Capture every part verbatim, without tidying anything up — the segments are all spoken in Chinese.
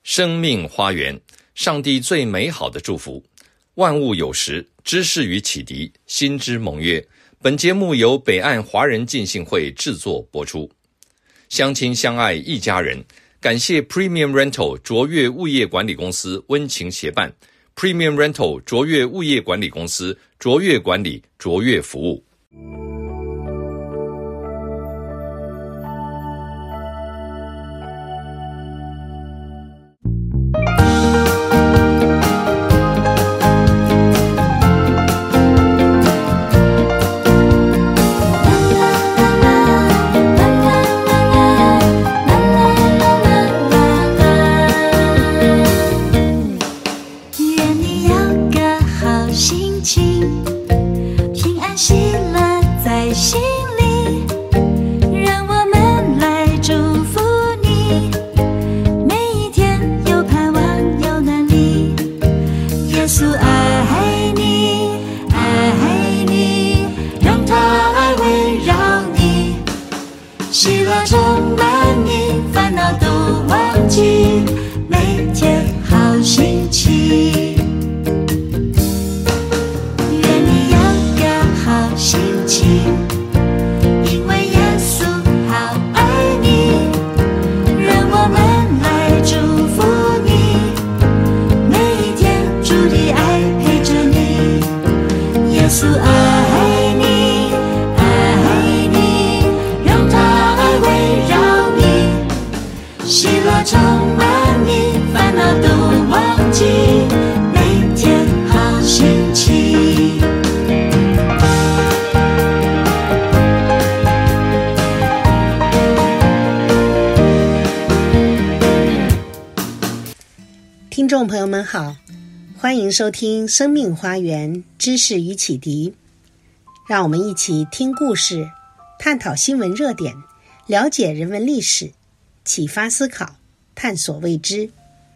生命花园，上帝最美好的祝福。万物有时，知识与启迪，心之盟约。本节目由北岸华人浸信会制作播出。相亲相爱一家人，感谢 Premium Rental 卓越物业管理公司温情协办。Premium Rental 卓越物业管理公司，卓越管理，卓越服务。 听众朋友们好，欢迎收听生命花园知识与启迪，让我们一起听故事，探讨新闻热点，了解人文历史，启发思考，探索未知。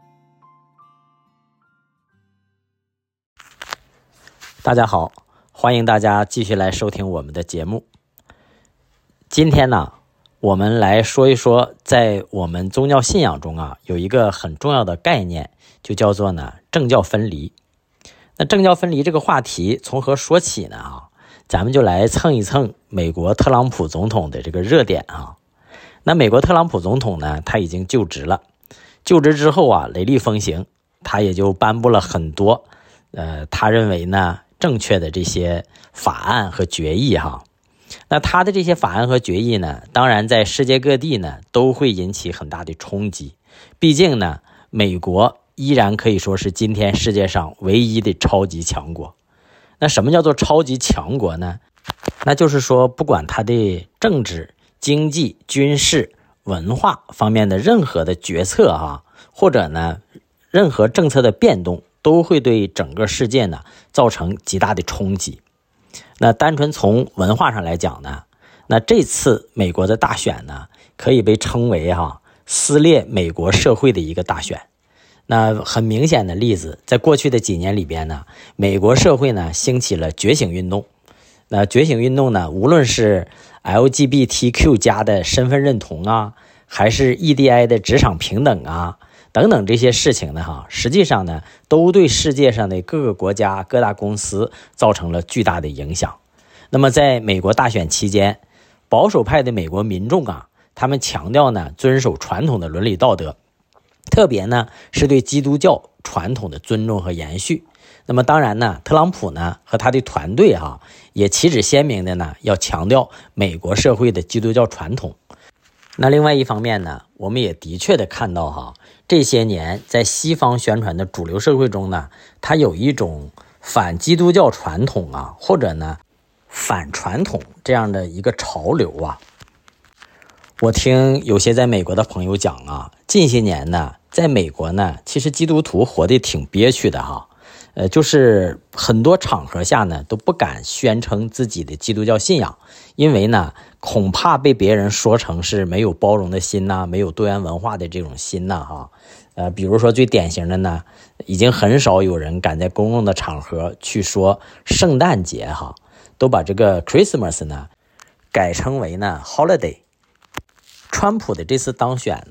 大家好，欢迎大家继续来收听我们的节目。今天呢，我们来说一说在我们宗教信仰中啊，有一个很重要的概念，就叫做呢政教分离。那政教分离这个话题从何说起呢啊？咱们就来蹭一蹭美国特朗普总统的这个热点啊。那美国特朗普总统呢，他已经就职了，就职之后啊，雷厉风行，他也就颁布了很多呃他认为呢正确的这些法案和决议哈。那他的这些法案和决议呢，当然在世界各地呢都会引起很大的冲击。毕竟呢，美国依然可以说是今天世界上唯一的超级强国。那什么叫做超级强国呢？那就是说，不管他的政治、经济、军事、文化方面的任何的决策啊，或者呢任何政策的变动，都会对整个世界呢造成极大的冲击。那单纯从文化上来讲呢，那这次美国的大选呢，可以被称为哈、啊、撕裂美国社会的一个大选。那很明显的例子，在过去的几年里边呢，美国社会呢兴起了觉醒运动。那觉醒运动呢，无论是 L G B T Q 加的身份认同啊，还是 E D I 的职场平等啊，等等这些事情呢哈，实际上呢都对世界上的各个国家各大公司造成了巨大的影响。那么在美国大选期间，保守派的美国民众啊，他们强调呢遵守传统的伦理道德，特别呢是对基督教传统的尊重和延续。那么当然呢，特朗普呢和他的团队啊，也旗帜鲜明的呢要强调美国社会的基督教传统。那另外一方面呢，我们也的确的看到哈，这些年在西方宣传的主流社会中呢，它有一种反基督教传统啊，或者呢反传统这样的一个潮流啊。我听有些在美国的朋友讲啊，近些年呢，在美国呢，其实基督徒活得挺憋屈的哈。呃，就是很多场合下呢，都不敢宣称自己的基督教信仰，因为呢，恐怕被别人说成是没有包容的心呐、啊，没有多元文化的这种心呐、啊，哈。呃，比如说最典型的呢，已经很少有人敢在公共的场合去说圣诞节哈，都把这个 Christmas 呢改称为呢 holiday。川普的这次当选呢，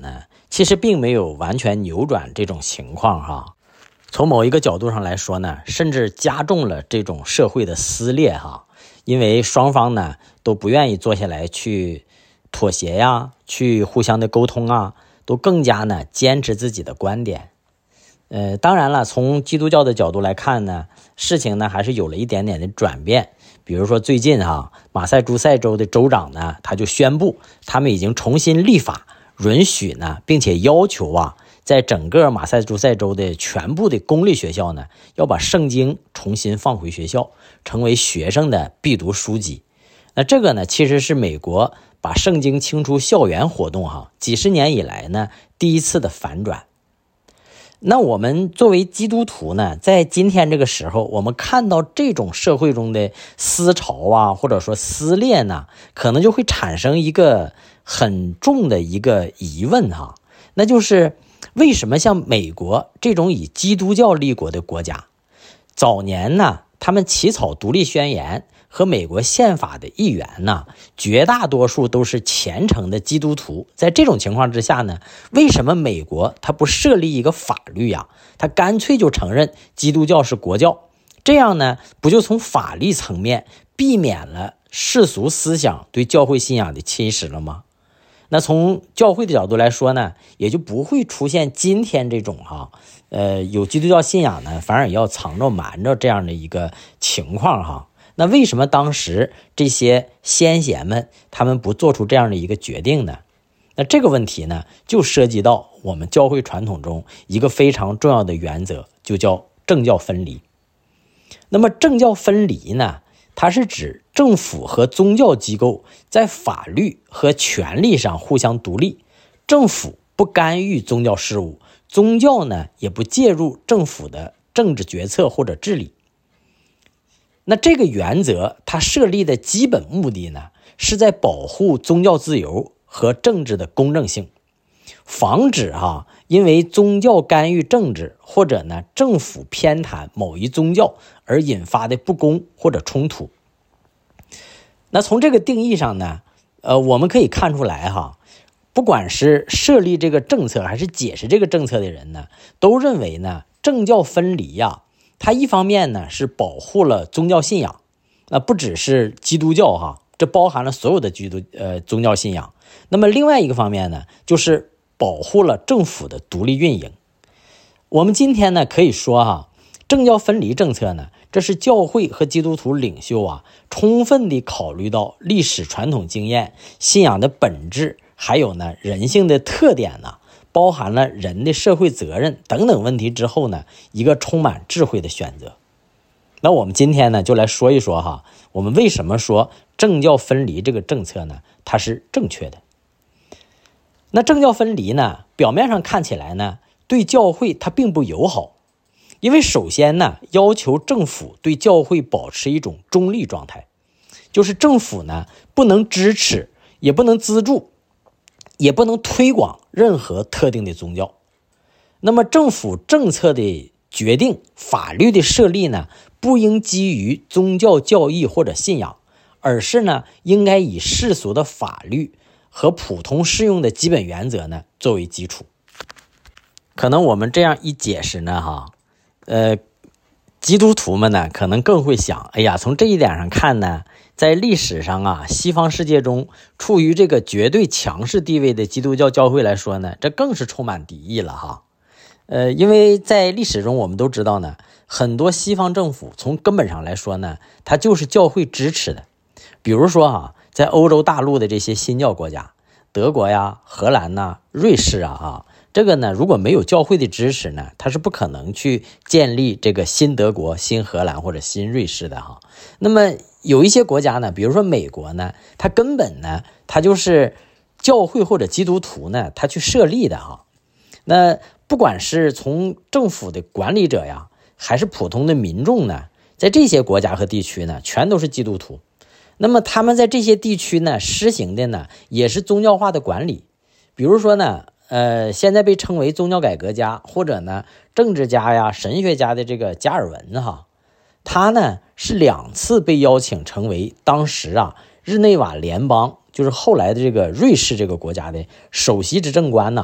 其实并没有完全扭转这种情况哈。从某一个角度上来说呢，甚至加重了这种社会的撕裂哈，因为双方呢都不愿意坐下来去妥协呀，去互相的沟通啊，都更加呢坚持自己的观点。呃，当然了，从基督教的角度来看呢，事情呢还是有了一点点的转变。比如说最近哈，马萨诸塞州的州长呢，他就宣布他们已经重新立法，允许呢，并且要求啊，在整个马萨诸塞州的全部的公立学校呢，要把圣经重新放回学校，成为学生的必读书籍。那这个呢，其实是美国把圣经清除校园活动哈，几十年以来呢，第一次的反转。那我们作为基督徒呢，在今天这个时候，我们看到这种社会中的思潮啊，或者说撕裂呢，可能就会产生一个很重的一个疑问哈，那就是为什么像美国这种以基督教立国的国家，早年呢，他们起草独立宣言和美国宪法的议员呢，绝大多数都是虔诚的基督徒。在这种情况之下呢，为什么美国它不设立一个法律呀？它干脆就承认基督教是国教，这样呢，不就从法律层面避免了世俗思想对教会信仰的侵蚀了吗？那从教会的角度来说呢，也就不会出现今天这种哈，呃，有基督教信仰呢，反而要藏着瞒着这样的一个情况哈。那为什么当时这些先贤们他们不做出这样的一个决定呢？那这个问题呢，就涉及到我们教会传统中一个非常重要的原则，就叫政教分离。那么政教分离呢，它是指政府和宗教机构在法律和权力上互相独立，政府不干预宗教事务，宗教呢也不介入政府的政治决策或者治理。那这个原则它设立的基本目的呢，是在保护宗教自由和政治的公正性，防止哈、啊、因为宗教干预政治或者呢政府偏袒某一宗教而引发的不公或者冲突。那从这个定义上呢，呃，我们可以看出来哈，不管是设立这个政策还是解释这个政策的人呢，都认为呢政教分离呀、啊。它一方面呢是保护了宗教信仰，那不只是基督教哈，这包含了所有的基督呃宗教信仰。那么另外一个方面呢，就是保护了政府的独立运营。我们今天呢可以说哈，政教分离政策呢，这是教会和基督徒领袖啊，充分地考虑到历史传统经验、信仰的本质，还有呢人性的特点呢。包含了人的社会责任等等问题之后呢，一个充满智慧的选择。那我们今天呢，就来说一说哈，我们为什么说政教分离这个政策呢，它是正确的。那政教分离呢，表面上看起来呢，对教会它并不友好，因为首先呢，要求政府对教会保持一种中立状态，就是政府呢不能支持，也不能资助，也不能推广任何特定的宗教。那么政府政策的决定、法律的设立呢，不应基于宗教教义或者信仰，而是呢，应该以世俗的法律和普通适用的基本原则呢作为基础。可能我们这样一解释呢，哈，呃，基督徒们呢可能更会想，哎呀，从这一点上看呢，在历史上啊，西方世界中处于这个绝对强势地位的基督教教会来说呢，这更是充满敌意了哈。呃，因为在历史中我们都知道呢，很多西方政府从根本上来说呢，它就是教会支持的。比如说哈，在欧洲大陆的这些新教国家，德国呀、荷兰呐、瑞士啊啊，这个呢，如果没有教会的支持呢，它是不可能去建立这个新德国、新荷兰或者新瑞士的哈。那么有一些国家呢，比如说美国呢，它根本呢，它就是教会或者基督徒呢，它去设立的哈。那不管是从政府的管理者呀，还是普通的民众呢，在这些国家和地区呢，全都是基督徒。那么他们在这些地区呢，实行的呢，也是宗教化的管理。比如说呢，呃，现在被称为宗教改革家或者呢政治家呀、神学家的这个加尔文哈，他呢是两次被邀请成为当时啊日内瓦联邦，就是后来的这个瑞士这个国家的首席执政官呐。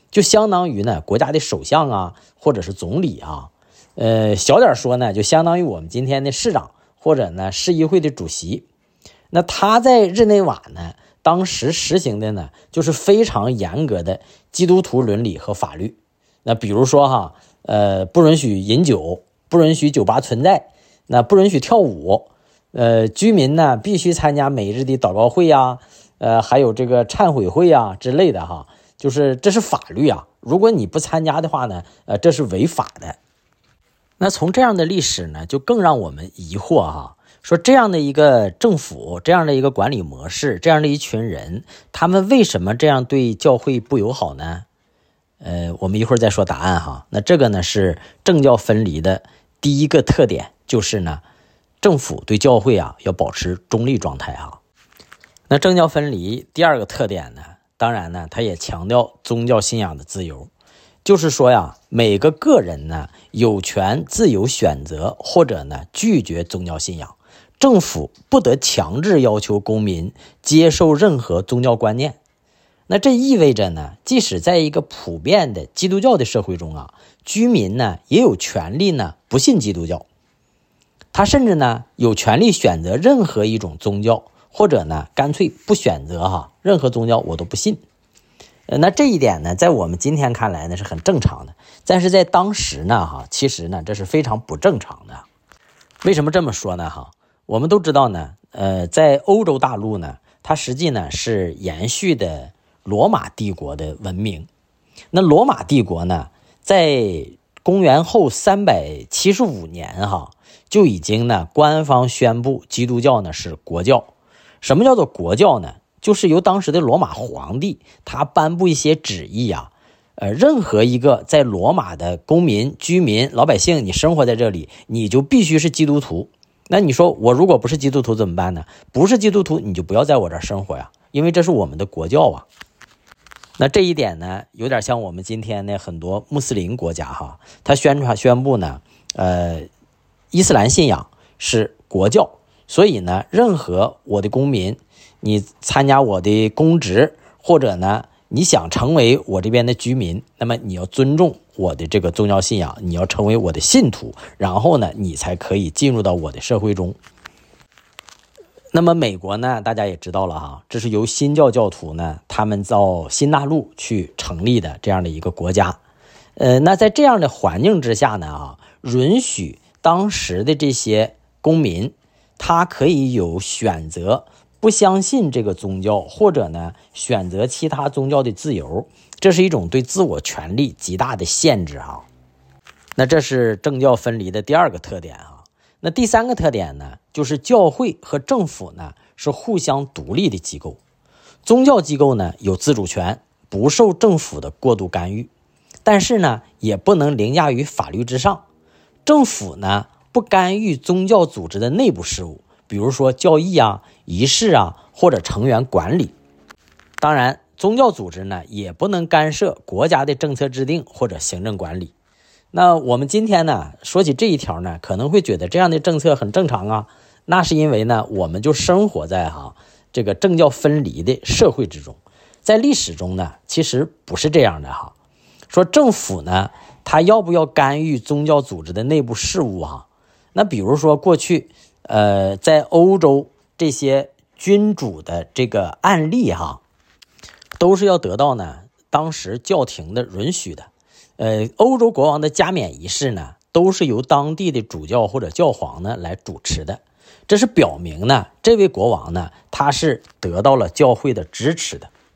就相当于呢国家的首相啊，或者是总理啊，呃，小点说呢，就相当于我们今天的市长或者呢市议会的主席。那他在日内瓦呢，当时实行的呢，就是非常严格的基督徒伦理和法律。那比如说哈，呃，不允许饮酒，不允许酒吧存在，那不允许跳舞，呃，居民呢必须参加每日的祷告会呀，呃，还有这个忏悔会呀之类的哈，就是这是法律啊。如果你不参加的话呢，呃，这是违法的。那从这样的历史呢，就更让我们疑惑哈，说这样的一个政府，这样的一个管理模式，这样的一群人，他们为什么这样对教会不友好呢？呃，我们一会儿再说答案哈。那这个呢是政教分离的第一个特点，就是呢，政府对教会啊要保持中立状态哈。那政教分离第二个特点呢，当然呢，它也强调宗教信仰的自由，就是说呀，每个个人呢有权自由选择或者呢拒绝宗教信仰，政府不得强制要求公民接受任何宗教观念。那这意味着呢，即使在一个普遍的基督教的社会中啊，居民呢也有权利呢不信基督教，他甚至呢有权利选择任何一种宗教，或者呢干脆不选择哈，任何宗教我都不信。呃，那这一点呢，在我们今天看来呢是很正常的，但是在当时呢哈，其实呢这是非常不正常的。为什么这么说呢哈？我们都知道呢，呃，在欧洲大陆呢，它实际呢是延续的罗马帝国的文明。那罗马帝国呢，在公元后三百七十五年哈，就已经呢官方宣布基督教呢是国教。什么叫做国教呢？就是由当时的罗马皇帝他颁布一些旨意啊，呃，任何一个在罗马的公民、居民、老百姓，你生活在这里，你就必须是基督徒。那你说我如果不是基督徒怎么办呢？不是基督徒你就不要在我这儿生活呀，因为这是我们的国教啊。那这一点呢，有点像我们今天的很多穆斯林国家哈，他宣传宣布呢，呃，伊斯兰信仰是国教，所以呢，任何我的公民，你参加我的公职，或者呢，你想成为我这边的居民，那么你要尊重我的这个宗教信仰，你要成为我的信徒，然后呢，你才可以进入到我的社会中。那么美国呢，大家也知道了哈，这是由新教教徒呢，他们到新大陆去成立的这样的一个国家。呃，那在这样的环境之下呢，啊，允许当时的这些公民，他可以有选择不相信这个宗教，或者呢选择其他宗教的自由，这是一种对自我权利极大的限制啊。那这是政教分离的第二个特点啊。那第三个特点呢，就是教会和政府呢是互相独立的机构。宗教机构呢有自主权，不受政府的过度干预，但是呢也不能凌驾于法律之上。政府呢不干预宗教组织的内部事务，比如说教义啊、仪式啊，或者成员管理。当然，宗教组织呢也不能干涉国家的政策制定或者行政管理。那我们今天呢说起这一条呢，可能会觉得这样的政策很正常啊，那是因为呢我们就生活在哈这个政教分离的社会之中。在历史中呢，其实不是这样的哈。说政府呢，他要不要干预宗教组织的内部事务哈？那比如说过去呃在欧洲这些君主的这个案例哈，都是要得到呢当时教廷的允许的。呃，欧洲国王的加冕仪式呢，都是由当地的主教或者教皇呢来主持的。这是表明呢，这位国王呢，他是得到了教会的支持的。